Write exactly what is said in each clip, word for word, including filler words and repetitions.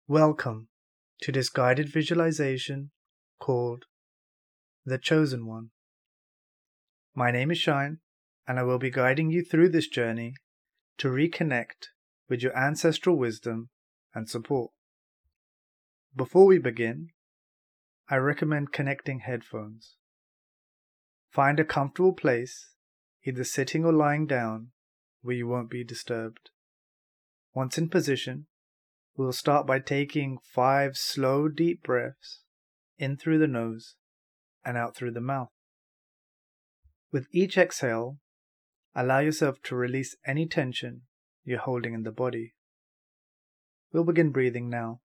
Welcome to this guided visualization called The Chosen One. My name is Shine, and I will be guiding you through this journey to reconnect with your ancestral wisdom and support. Before we begin, I recommend connecting headphones. Find a comfortable place, either sitting or lying down, where you won't be disturbed. Once in position, we'll start by taking five slow, deep breaths in through the nose and out through the mouth. With each exhale, allow yourself to release any tension you're holding in the body. We'll begin breathing now.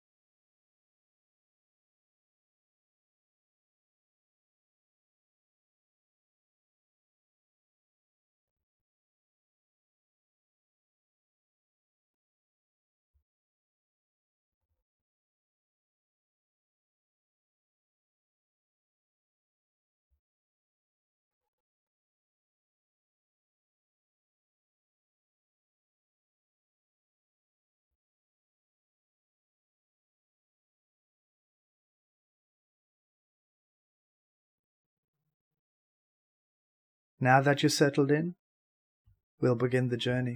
Now that you're settled in, we'll begin the journey.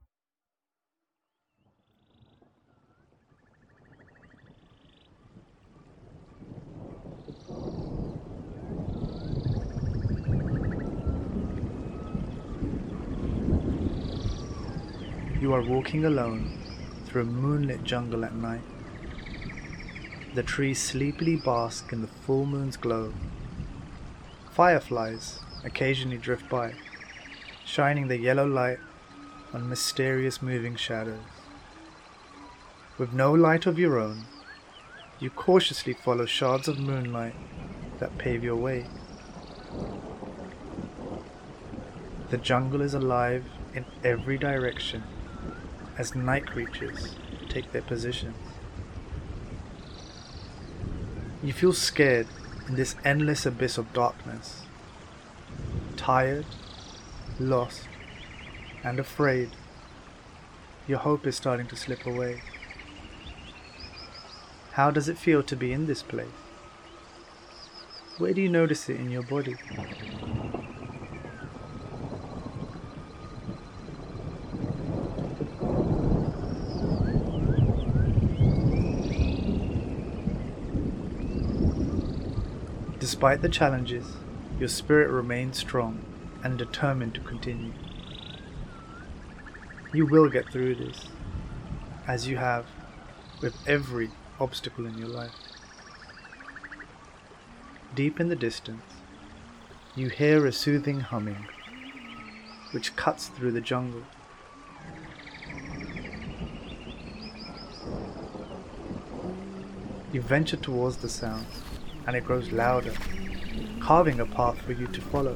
You are walking alone through a moonlit jungle at night. The trees sleepily bask in the full moon's glow. Fireflies occasionally drift by, shining their yellow light on mysterious moving shadows. With no light of your own, you cautiously follow shards of moonlight that pave your way. The jungle is alive in every direction as night creatures take their positions. You feel scared in this endless abyss of darkness. Tired, lost, and afraid, your hope is starting to slip away. How does it feel to be in this place? Where do you notice it in your body? Despite the challenges, your spirit remains strong and determined to continue. You will get through this, as you have with every obstacle in your life. Deep in the distance, you hear a soothing humming, which cuts through the jungle. You venture towards the sound, and it grows louder, carving a path for you to follow.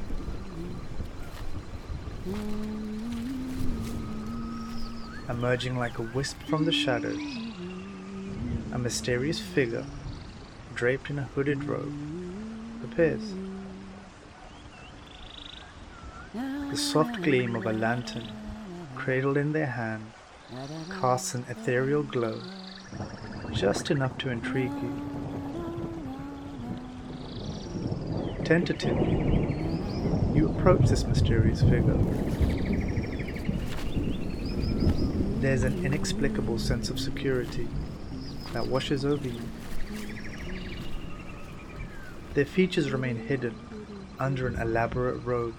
Emerging like a wisp from the shadows, a mysterious figure draped in a hooded robe appears. The soft gleam of a lantern cradled in their hand casts an ethereal glow, just enough to intrigue you. Tentatively, you approach this mysterious figure. There's an inexplicable sense of security that washes over you. Their features remain hidden under an elaborate robe.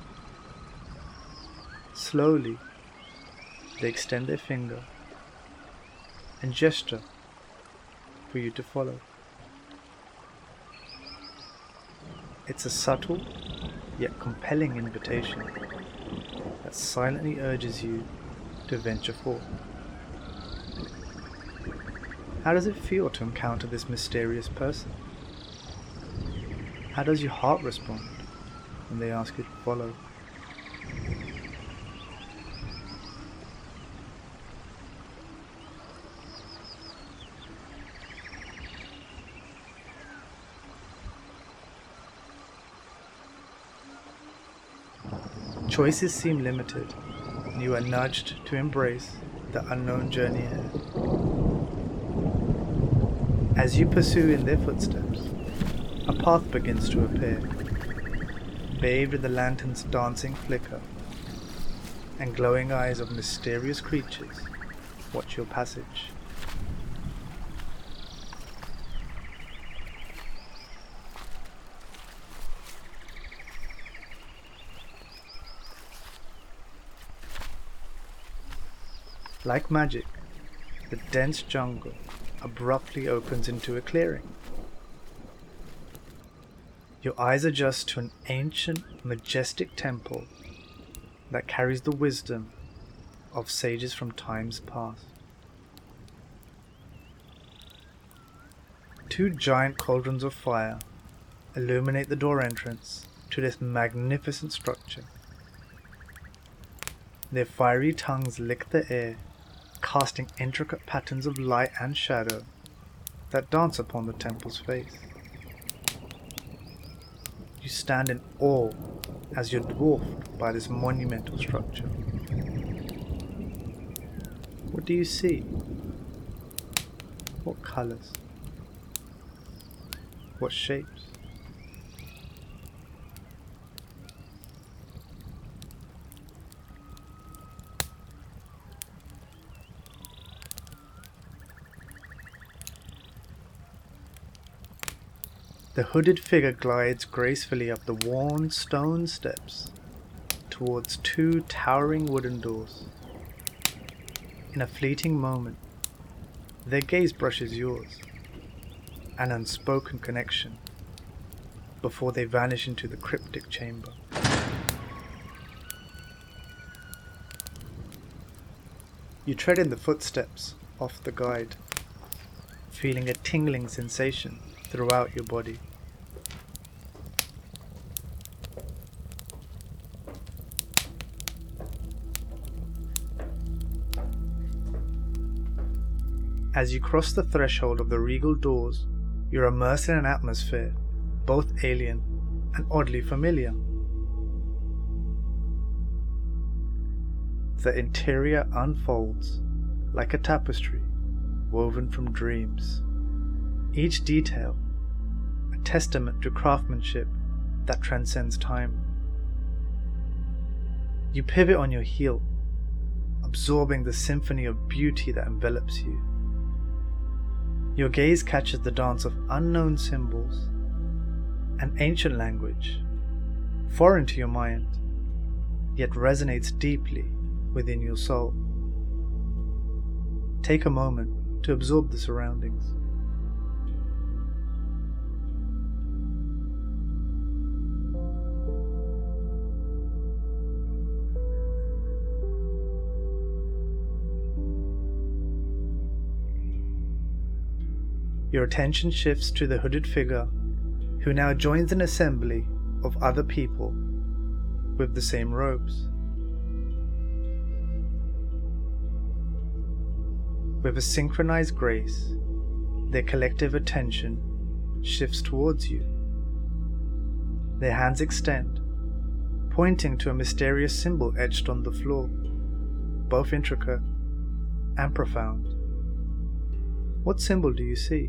Slowly, they extend their finger and gesture for you to follow. It's a subtle yet compelling invitation that silently urges you to venture forth. How does it feel to encounter this mysterious person? How does your heart respond when they ask you to follow? Choices seem limited, and you are nudged to embrace the unknown journey ahead. As you pursue in their footsteps, a path begins to appear, bathed in the lantern's dancing flicker, and glowing eyes of mysterious creatures watch your passage. Like magic, the dense jungle abruptly opens into a clearing. Your eyes adjust to an ancient, majestic temple that carries the wisdom of sages from times past. Two giant cauldrons of fire illuminate the door entrance to this magnificent structure. Their fiery tongues lick the air, casting intricate patterns of light and shadow that dance upon the temple's face. You stand in awe as you're dwarfed by this monumental structure. What do you see? What colors? What shapes? The hooded figure glides gracefully up the worn stone steps towards two towering wooden doors. In a fleeting moment, their gaze brushes yours, an unspoken connection, before they vanish into the cryptic chamber. You tread in the footsteps of the guide, feeling a tingling sensation throughout your body. As you cross the threshold of the regal doors, you're immersed in an atmosphere both alien and oddly familiar. The interior unfolds like a tapestry woven from dreams, each detail a testament to craftsmanship that transcends time. You pivot on your heel, absorbing the symphony of beauty that envelops you. Your gaze catches the dance of unknown symbols, an ancient language, foreign to your mind, yet resonates deeply within your soul. Take a moment to absorb the surroundings. Your attention shifts to the hooded figure, who now joins an assembly of other people with the same robes. With a synchronized grace, their collective attention shifts towards you. Their hands extend, pointing to a mysterious symbol etched on the floor, both intricate and profound. What symbol do you see?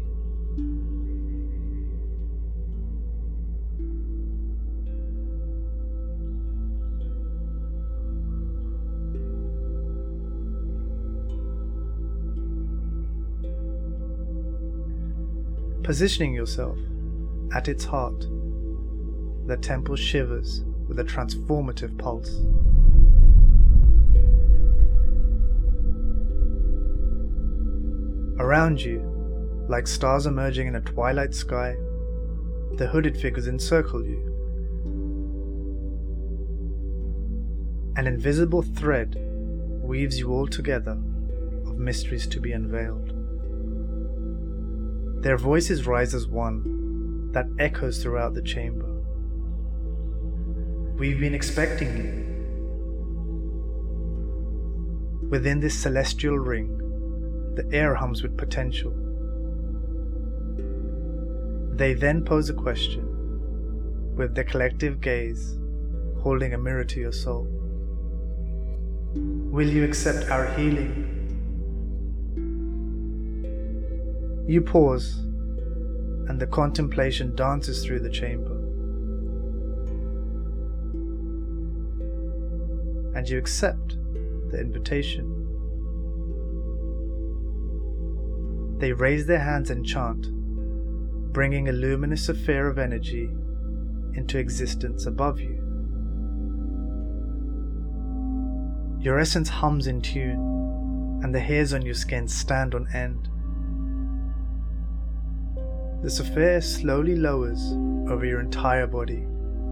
Positioning yourself at its heart, the temple shivers with a transformative pulse. Around you, like stars emerging in a twilight sky, the hooded figures encircle you. An invisible thread weaves you all together of mysteries to be unveiled. Their voices rise as one that echoes throughout the chamber. We've been expecting you. Within this celestial ring, the air hums with potential. They then pose a question, with their collective gaze holding a mirror to your soul. Will you accept our healing? You pause and the contemplation dances through the chamber. And you accept the invitation. They raise their hands and chant, bringing a luminous sphere of energy into existence above you. Your essence hums in tune, and the hairs on your skin stand on end. The sphere slowly lowers over your entire body.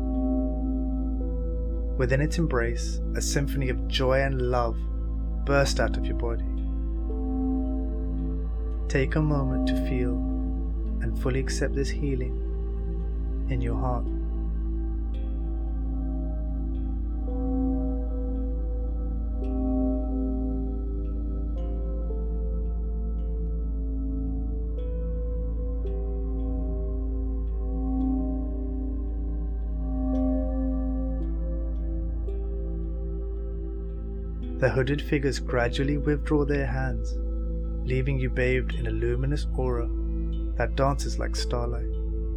Within its embrace, a symphony of joy and love bursts out of your body. Take a moment to feel and fully accept this healing in your heart. The hooded figures gradually withdraw their hands, leaving you bathed in a luminous aura that dances like starlight.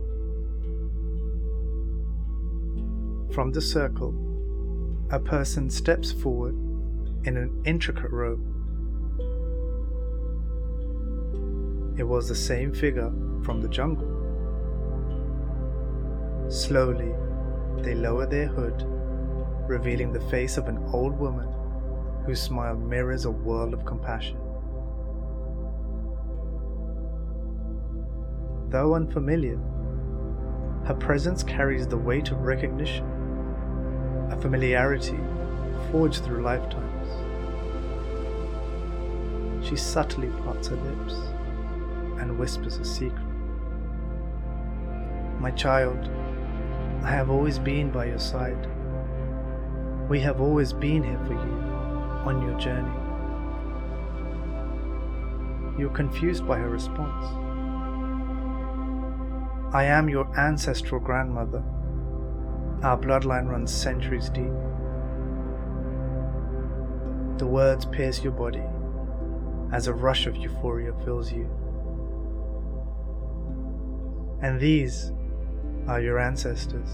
From the circle, a person steps forward in an intricate robe. It was the same figure from the jungle. Slowly, they lower their hood, revealing the face of an old woman whose smile mirrors a world of compassion. Though unfamiliar, her presence carries the weight of recognition, a familiarity forged through lifetimes. She subtly parts her lips and whispers a secret. My child, I have always been by your side. We have always been here for you on your journey. You're confused by her response. I am your ancestral grandmother. Our bloodline runs centuries deep. The words pierce your body as a rush of euphoria fills you. And these are your ancestors.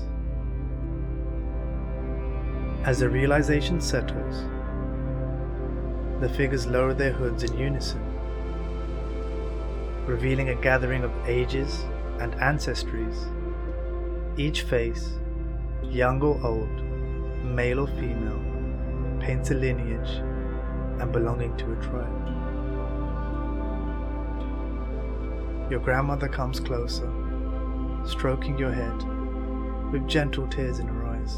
As the realization settles, the figures lower their hoods in unison, revealing a gathering of ages and ancestries, each face, young or old, male or female, paints a lineage and belonging to a tribe. Your grandmother comes closer, stroking your head with gentle tears in her eyes.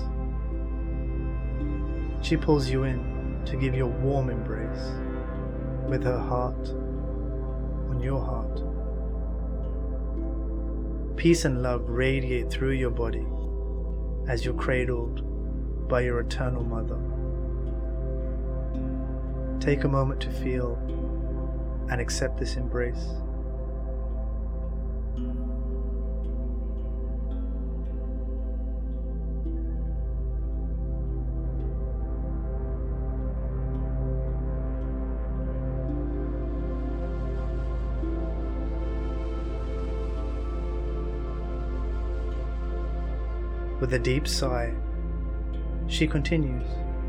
She pulls you in to give you a warm embrace, with her heart on your heart. Peace and love radiate through your body as you're cradled by your eternal mother. Take a moment to feel and accept this embrace. With a deep sigh, she continues.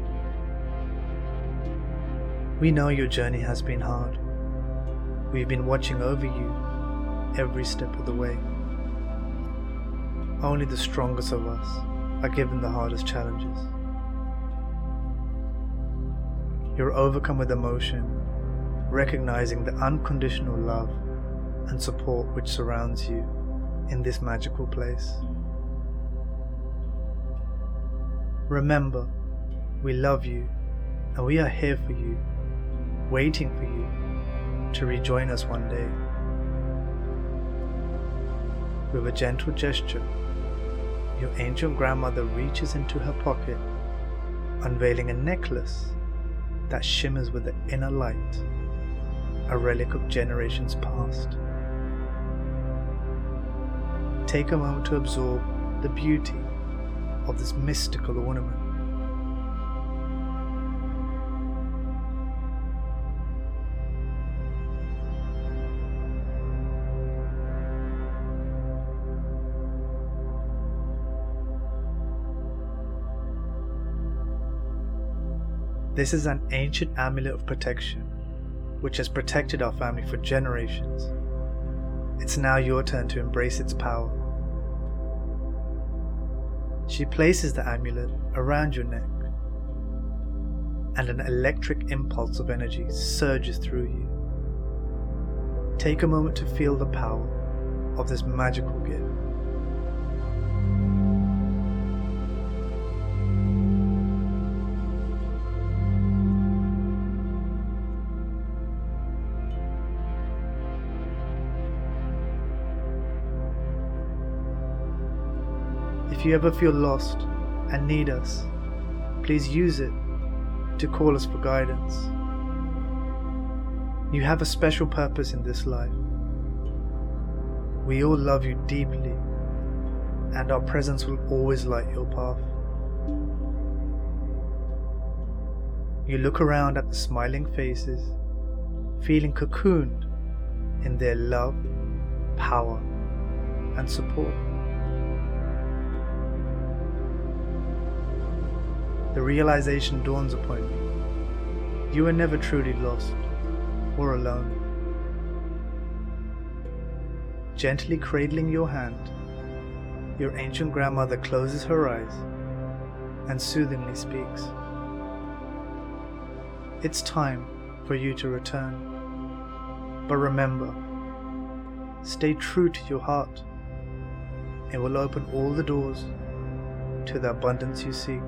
We know your journey has been hard. We've been watching over you every step of the way. Only the strongest of us are given the hardest challenges. You're overcome with emotion, recognizing the unconditional love and support which surrounds you in this magical place. Remember, we love you and we are here for you, waiting for you to rejoin us one day. With a gentle gesture, your ancient grandmother reaches into her pocket, unveiling a necklace that shimmers with the inner light, a relic of generations past. Take a moment to absorb the beauty of this mystical ornament. This is an ancient amulet of protection, which has protected our family for generations. It's now your turn to embrace its power. She places the amulet around your neck, and an electric impulse of energy surges through you. Take a moment to feel the power of this magical gift. If you ever feel lost and need us, please use it to call us for guidance. You have a special purpose in this life. We all love you deeply, and our presence will always light your path. You look around at the smiling faces, feeling cocooned in their love, power, and support. The realization dawns upon you. You are never truly lost or alone. Gently cradling your hand, your ancient grandmother closes her eyes and soothingly speaks. It's time for you to return. But remember, stay true to your heart. It will open all the doors to the abundance you seek.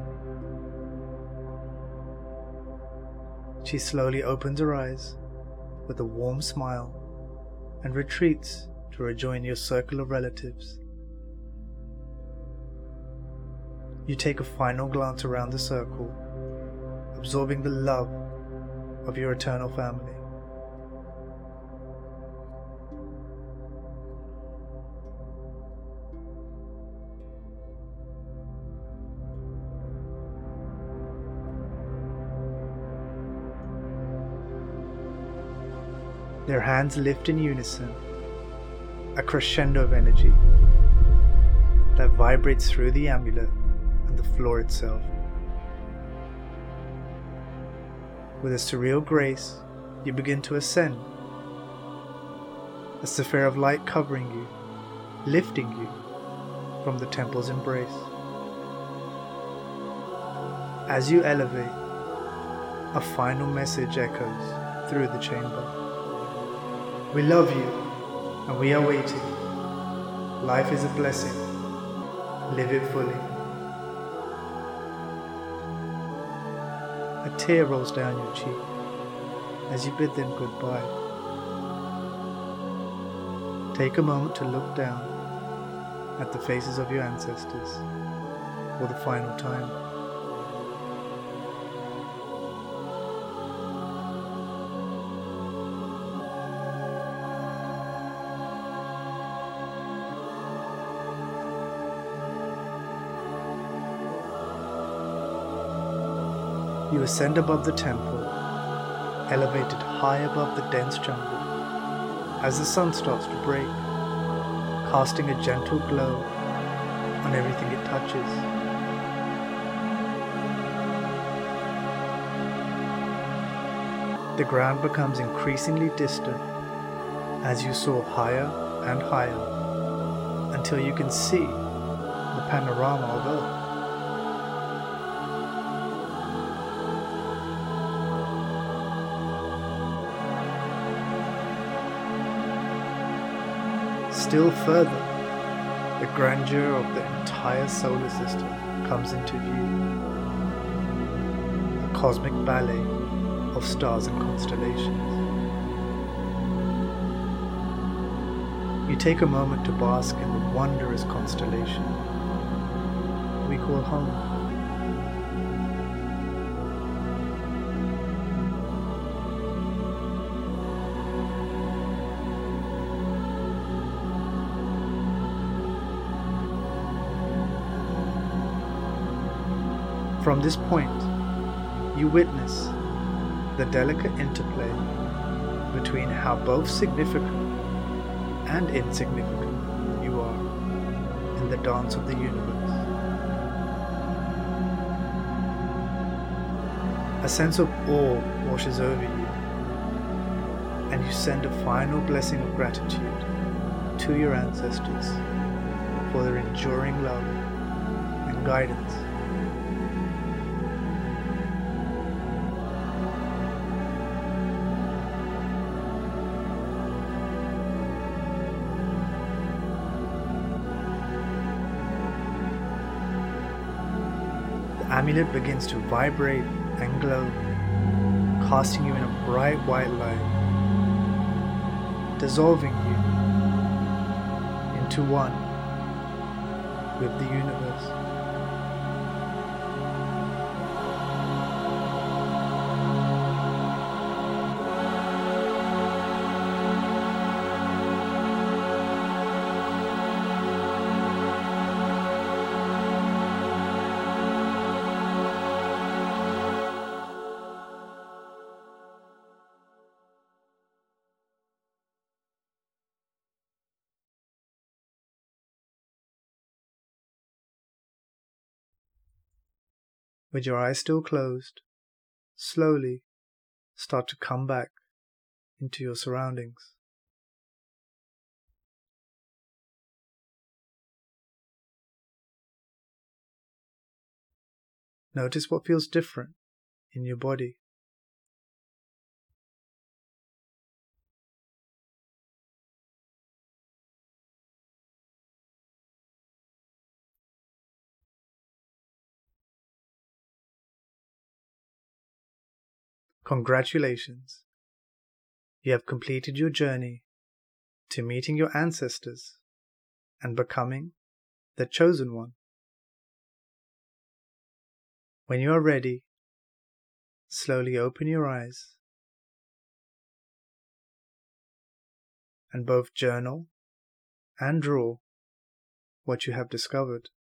She slowly opens her eyes with a warm smile and retreats to rejoin your circle of relatives. You take a final glance around the circle, absorbing the love of your eternal family. Their hands lift in unison, a crescendo of energy that vibrates through the amulet and the floor itself. With a surreal grace, you begin to ascend, a sphere of light covering you, lifting you from the temple's embrace. As you elevate, a final message echoes through the chamber. We love you, and we are waiting. Life is a blessing. Live it fully. A tear rolls down your cheek as you bid them goodbye. Take a moment to look down at the faces of your ancestors for the final time. You ascend above the temple, elevated high above the dense jungle, as the sun starts to break, casting a gentle glow on everything it touches. The ground becomes increasingly distant as you soar higher and higher until you can see the panorama of Earth. Still further, the grandeur of the entire solar system comes into view. A cosmic ballet of stars and constellations. You take a moment to bask in the wondrous constellation we call home. From this point, you witness the delicate interplay between how both significant and insignificant you are in the dance of the universe. A sense of awe washes over you, and you send a final blessing of gratitude to your ancestors for their enduring love and guidance. The amulet begins to vibrate and glow, casting you in a bright white light, dissolving you into one with the universe. With your eyes still closed, slowly start to come back into your surroundings. Notice what feels different in your body. Congratulations! You have completed your journey to meeting your ancestors and becoming the Chosen One. When you are ready, slowly open your eyes and both journal and draw what you have discovered.